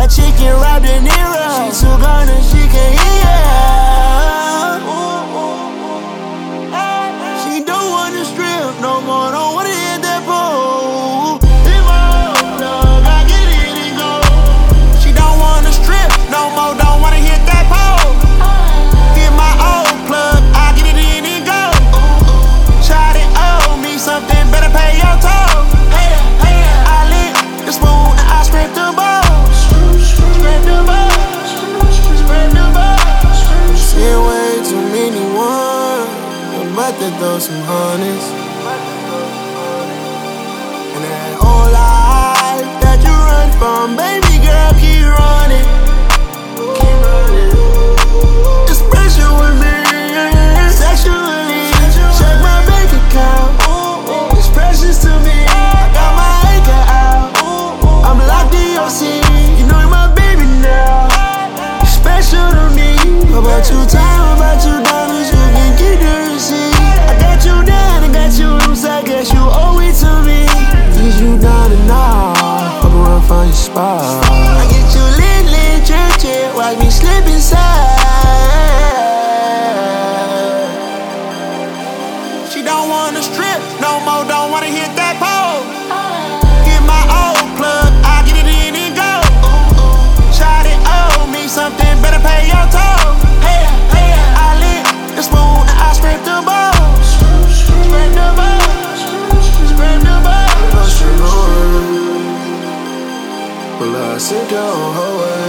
chicken wrapped in Nero. She too gone and she can't hear. She don't wanna strip no more, don't wanna hit that pole. In my old plug, I get in and go. She don't wanna strip no more, don't wanna hit that pole. In my old plug, I get it in and go. Try to owe me something, better pay your toll. I lit the spoon and I scrape the balls. Scrape the balls, scrape the balls. Seen way too many ones, I'm about to throw some honeys. And that whole life that you run from, baby girl, keep running. Keep running. It's pressure with me, sexually. Check my bank account, it's precious to me. I got my acre out, I'm locked in your seat. You know you're my baby now, you're special to me. About you time, about you diamonds, you can keep the receipt. I got you down, I got you loose, I guess you owe it to me. Is you down and off, I'm around for your spot. I get you lit, church, watch me slip inside. She don't wanna strip no more, don't wanna hit that pole. Get my old plug, I get it in and go. Try to owe me something, better pay your toll. I lit the spoon and I scrape the balls. Scrape the balls, scrape the balls. Well, I sit down,